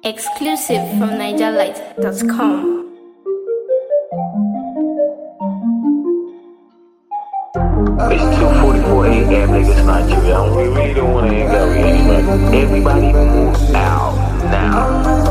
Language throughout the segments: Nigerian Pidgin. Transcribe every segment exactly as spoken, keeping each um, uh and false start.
Exclusive from niger light dot com. It's two forty-four a m niggas Nigeria. We really don't want to hang out with anybody. Everybody move out now.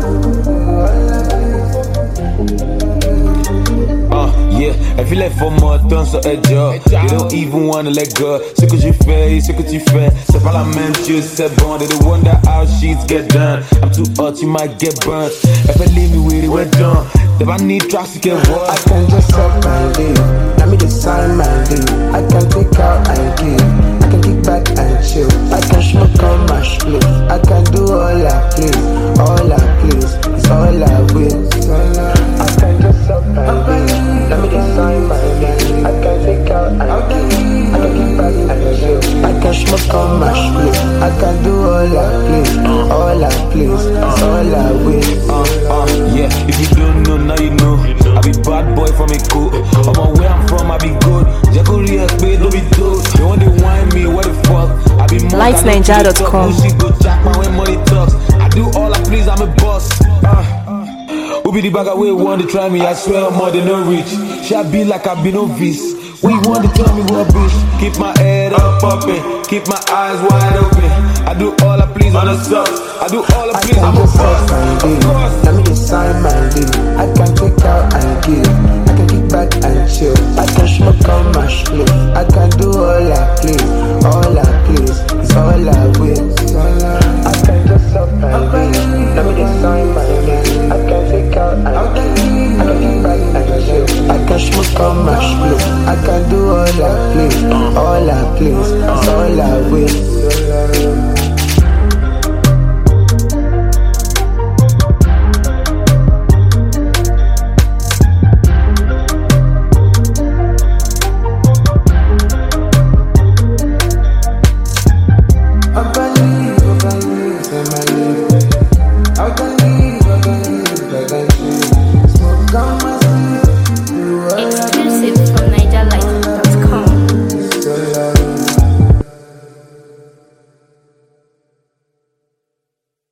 Uh, yeah, I feel like for more temps sur un job. They don't even wanna let go. Ce que j'ai fait, ce que tu fais, c'est pas la même chose, c'est bon. They don't wonder how sheets get done. I'm too hot, you might get burnt. If I leave me with it, we're done. If I need tracks to get what? I can just suck my dick. Let me design my dick. I can take out and give. I can kick back and chill. I can smoke on my split. I can do all I please. All I please is all I will. I can just suck my dick. Let me design my dick. I can take out and give. I can kick back and chill. I can smoke on my split. I can do all I please. All I please is all I will. Uh, uh, yeah, if you don't know, now you know. I be bad boy from a cool. I'm on where I'm from, I be good. Jacko react, babe, don't be told. They want to whine me, what the fuck? I be more. light niger dot com. She go jack my when money talks. I do all I please, I'm a boss. Uh, who be the bag away, want to try me? I swear I'm more than no reach. She be like I be no vis. We want to tell me what bitch. Keep my head up, up and keep my eyes wide open. I do all I please on the subs. I do all I please, I'm a boss. Of course. Let me design my deal. I can take out and give. I can kick back and chill. I can smoke on my split. I can do all I please. All I please is all I will. I can just suck my deal. Let me design my deal. I can take out and give. I can kick back and chill. I can smoke on my split. I can do all I please. All I please